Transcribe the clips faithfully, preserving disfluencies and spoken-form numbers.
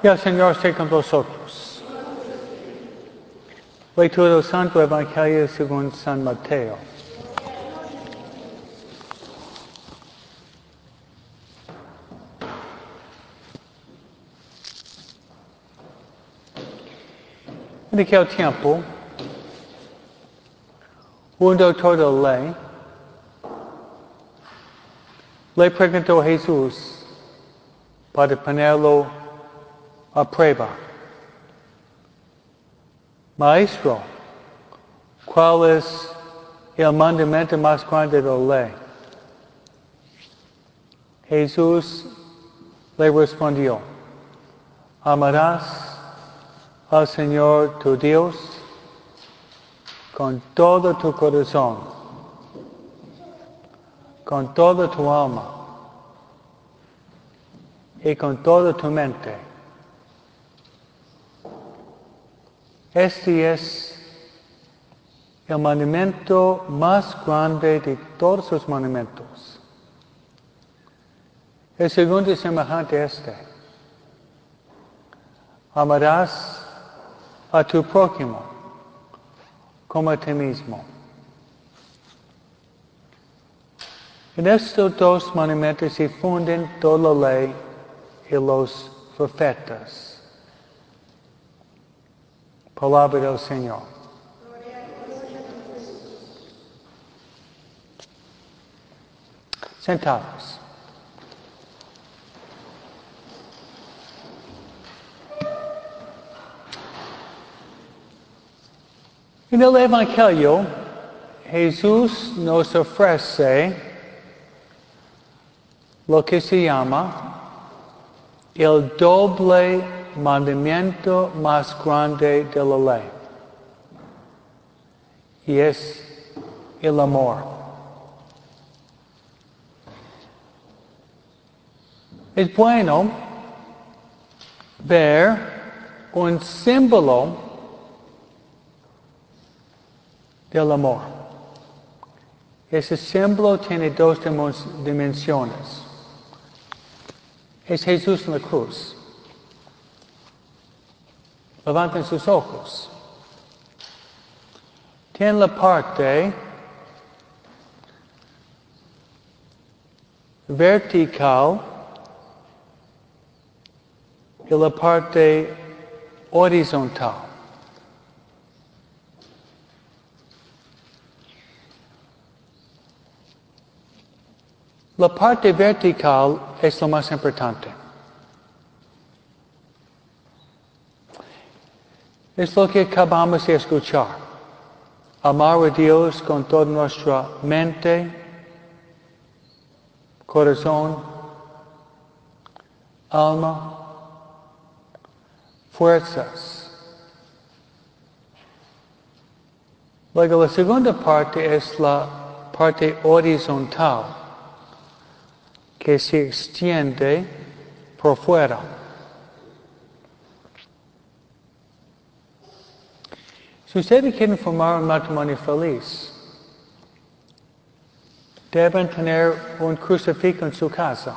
Y el Señor esté con vosotros. Lectura del Santo Evangelio según San Mateo. En aquel tiempo, un doctor de la ley le preguntó a Jesús para ponerlo a prueba. Maestro, ¿cuál es el mandamiento más grande de la ley? Jesús le respondió, amarás al Señor tu Dios con todo tu corazón, con toda tu alma y con toda tu mente. Este es el mandamiento más grande de todos los mandamientos. El segundo es semejante a este. Amarás a tu prójimo como a ti mismo. En estos dos mandamientos se funden toda la ley y los profetas. Palabra del Señor. Sentados. En el Evangelio, Jesús nos ofrece lo que se llama el doble mandamiento más grande de la ley. Y es el amor. Es bueno ver un símbolo del amor. Ese símbolo tiene dos dimensiones. Es Jesús en la cruz. Levanten sus ojos. Tiene la parte vertical y la parte horizontal. La parte vertical es lo más importante. Es lo que acabamos de escuchar. Amar a Dios con toda nuestra mente, corazón, alma, fuerzas. Luego la segunda parte es la parte horizontal, que se extiende por fuera. Si ustedes quieren formar un matrimonio feliz, deben tener un crucifijo en su casa.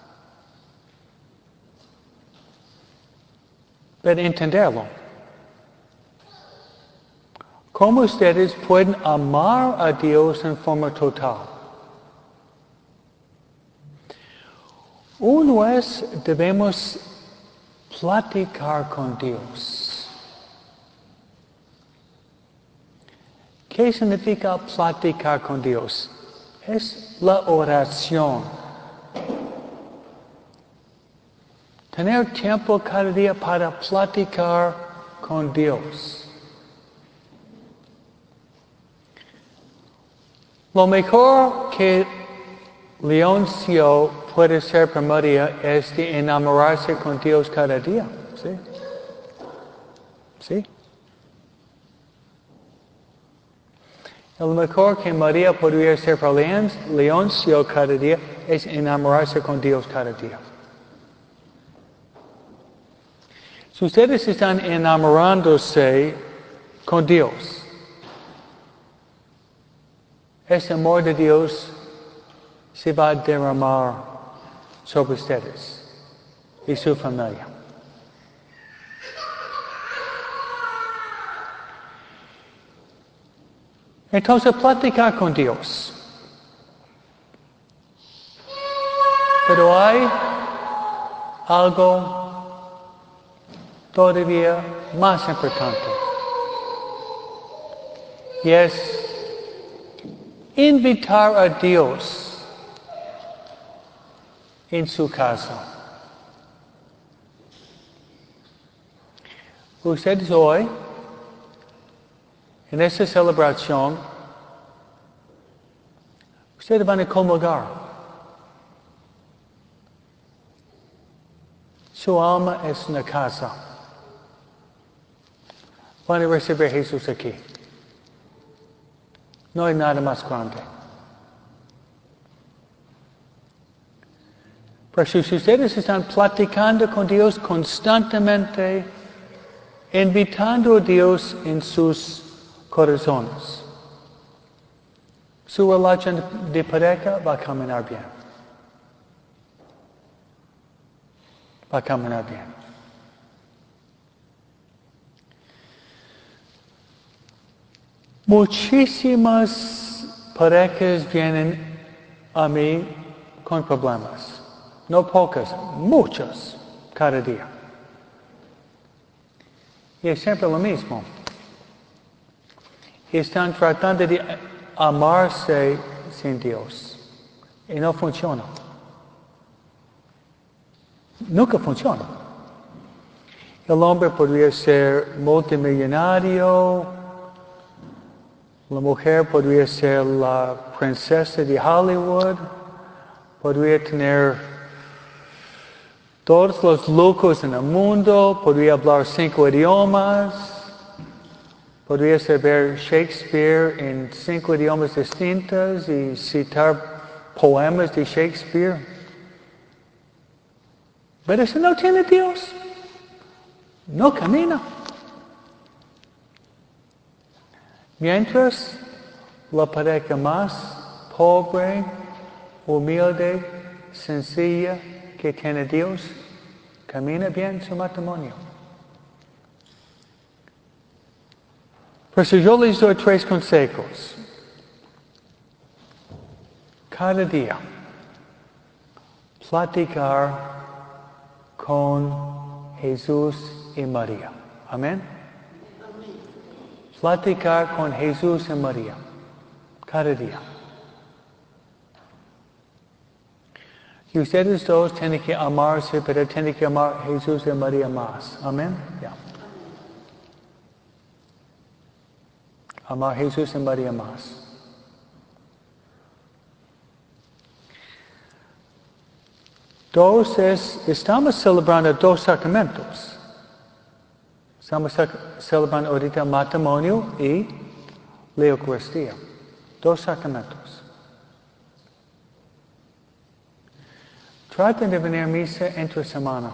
Deben entenderlo. ¿Cómo ustedes pueden amar a Dios en forma total? Uno es, debemos platicar con Dios. ¿Qué significa platicar con Dios? Es la oración. Tener tiempo cada día para platicar con Dios. Lo mejor que Leoncio puede ser para María es de enamorarse con Dios cada día. ¿Sí? ¿Sí? Lo mejor que María podría hacer para Leoncio cada día es enamorarse con Dios cada día. Si ustedes están enamorándose con Dios, ese amor de Dios se va a derramar sobre ustedes y su familia. Entonces, platicar con Dios. Pero hay algo todavía más importante. Y es invitar a Dios en su casa. Ustedes hoy, en esta celebración, ustedes van a comulgar. Su alma es una casa. Van a recibir a Jesús aquí. No hay nada más grande. Pero si ustedes están platicando con Dios constantemente, invitando a Dios en sus corazones, su relación de pareja va a caminar bien. Va a caminar bien. Muchísimas parejas vienen a mí con problemas. No pocas, muchas, cada día. Y es siempre lo mismo. Están tratando de amarse sin Dios. Y no funciona. Nunca funciona. El hombre podría ser multimillonario, la mujer podría ser la princesa de Hollywood, podría tener todos los lujos en el mundo, podría hablar cinco idiomas, podría saber Shakespeare en cinco idiomas distintos y citar poemas de Shakespeare. Pero si no tiene Dios, no camina. Mientras la pareja más pobre, humilde, sencilla que tiene Dios, camina bien su matrimonio. Por eso yo les doy tres consejos. Cada día, platicar con Jesús y María. Amén. Platicar con Jesús y María. Cada día. Y ustedes dos tienen que amarse, pero tienen que amar a Jesús y María más. Amén. Yeah. Amar a Jesús y María más. Dos es, estamos celebrando dos sacramentos. Estamos celebrando ahorita el matrimonio y la Eucaristía. Dos sacramentos. Traten de venir a misa entre semana,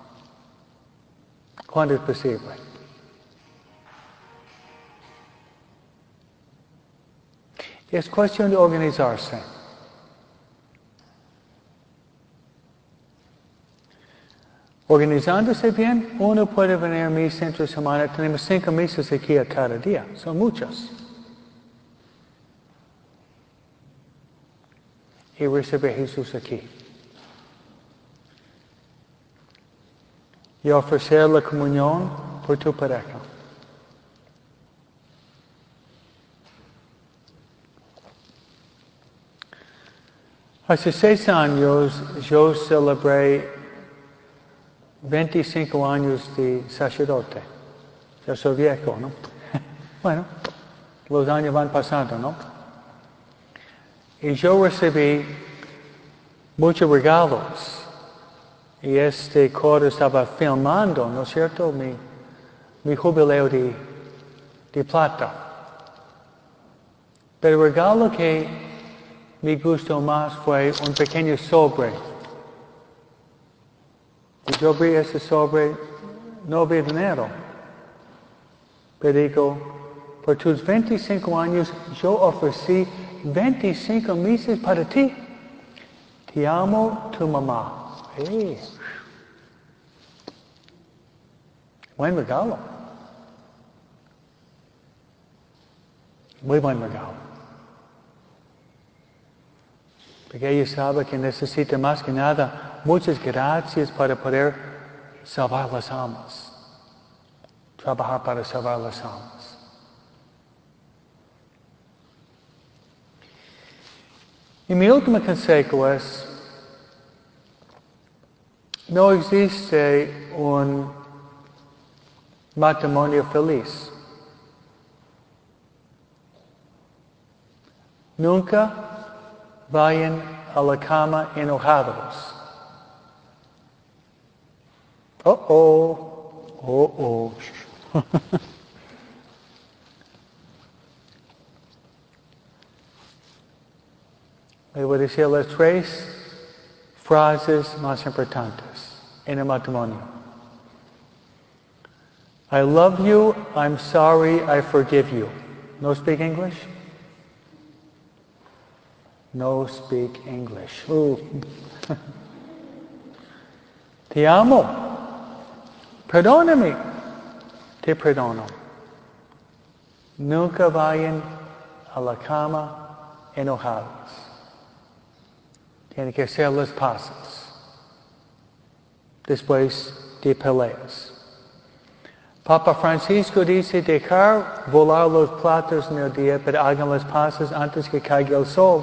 cuando es posible. Es cuestión de organizarse. Organizándose bien, uno puede venir a misa entre semana. Tenemos cinco misas aquí a cada día. Son muchas. Y recibir a Jesús aquí. Y ofrecer la comunión por tu pareja. Hace seis años yo celebré veinticinco años de sacerdote. Yo soy viejo, ¿no? Bueno, los años van pasando, ¿no? Y yo recibí muchos regalos. Y este coro estaba filmando, ¿no es cierto? Mi, mi jubileo de, de plata. Pero el regalo que me gustó más fue un pequeño sobre. Y yo abrí ese sobre, no había dinero. Pero digo, por tus veinticinco años, yo ofrecí veinticinco misas para ti. Te amo, tu mamá. Hey. Buen regalo. Muy buen regalo. Porque ella sabe que necesita más que nada muchas gracias para poder salvar las almas. Trabajar para salvar las almas. Y mi último consejo es, no existe un matrimonio feliz. Nunca vayan a la cama enojados. Oh, oh, oh, oh. Le voy a decir las tres frases más importantes en el matrimonio. I love you, I'm sorry, I forgive you. No speak English? No speak English. Ooh. Te amo. Perdóname. Te perdono. Nunca vayan a la cama enojados. Tienen que hacer las paces después de peleas. Papa Francisco dice dejar volar los platos en el día, pero hagan las paces antes que caiga el sol.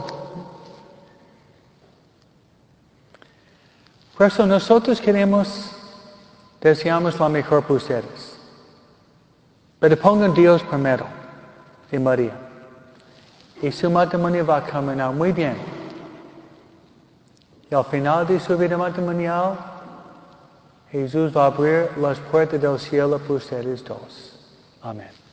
Por eso nosotros queremos, deseamos lo mejor para ustedes. Pero pongan Dios primero y María. Y su matrimonio va a caminar muy bien. Y al final de su vida matrimonial, Jesús va a abrir las puertas del cielo para ustedes dos. Amén.